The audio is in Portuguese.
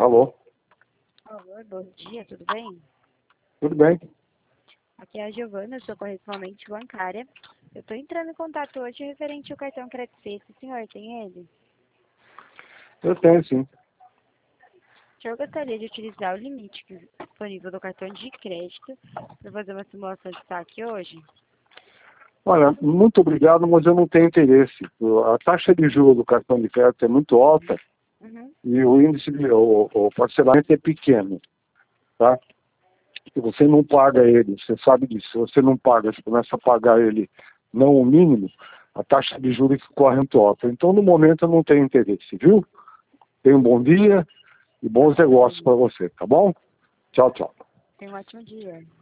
Alô? Alô, bom dia, tudo bem? Tudo bem? Aqui é a Giovana, eu sou correspondente bancária. Eu estou entrando em contato hoje referente ao cartão Crédito Suisse. O senhor tem ele? Eu tenho, sim. O senhor gostaria de utilizar o limite disponível do cartão de crédito para fazer uma simulação de saque hoje? Olha, muito obrigado, mas eu não tenho interesse. A taxa de juros do cartão de crédito é muito alta e o índice o parcelamento é pequeno, tá? Se você não paga ele, você sabe disso, se você não paga, você começa a pagar ele não o mínimo, a taxa de juros corre muito alta. Então, no momento, eu não tenho interesse, viu? Tenha um bom dia e bons negócios para você, tá bom? Tchau, tchau. Tenha um ótimo dia.